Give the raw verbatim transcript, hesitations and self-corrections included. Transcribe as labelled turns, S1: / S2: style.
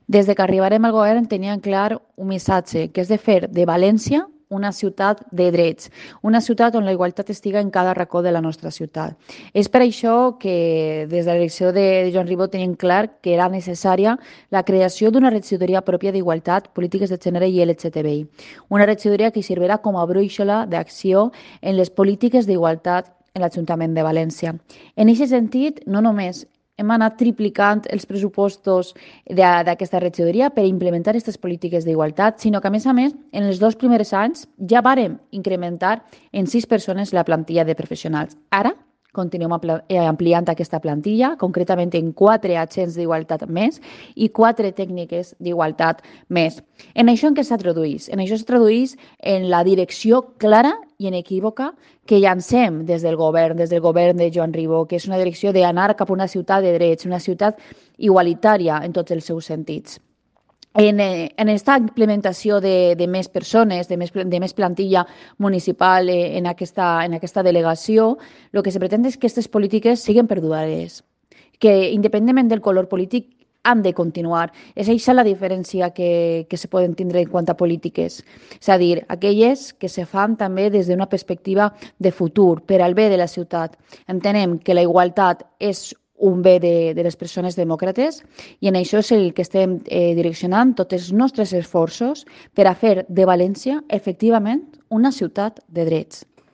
S1: Des de que arribarem al govern teníem clar un missatge, que és de fer de València una ciutat de drets, una ciutat on la igualtat estiga en cada racó de la nostra ciutat. És per això que des de la direcció de Joan Ribó teníem clar que era necessària la creació d'una regidoria pròpia d'igualtat, polítiques de gènere i L G T B I. Una regidoria que servirà com a brúixola d'acció en les polítiques d'igualtat en l'Ajuntament de València. En aquest sentit, no només hem anat triplicant els pressupostos d'aquesta regidoria per implementar aquestes polítiques d'igualtat, sinó que, a més a més, en els dos primers anys ja vàrem incrementar en sis persones la plantilla de professionals. Ara continuem ampliant aquesta plantilla, concretament en quatre agents d'igualtat més i quatre tècniques d'igualtat més. En això en què es tradueix? En això es tradueix en la direcció clara i inequívoca que llancem des del govern, des del govern de Joan Ribó, que és una direcció d'anar cap a una ciutat de drets, una ciutat igualitària en tots els seus sentits. En, eh, en esta implementació de, de més persones, de més, de més plantilla municipal eh, en, aquesta, en aquesta delegació, el que se pretén és que aquestes polítiques siguin perdurades, que independentment del color polític han de continuar. És això la diferència que, que se poden tindre en quant a polítiques. És a dir, aquelles que se fan també des d'una perspectiva de futur, per al bé de la ciutat. Entenem que la igualtat és un bé de, de les persones demòcrates i en això és el que estem eh, direccionant tots els nostres esforços per a fer de València efectivament una ciutat de drets.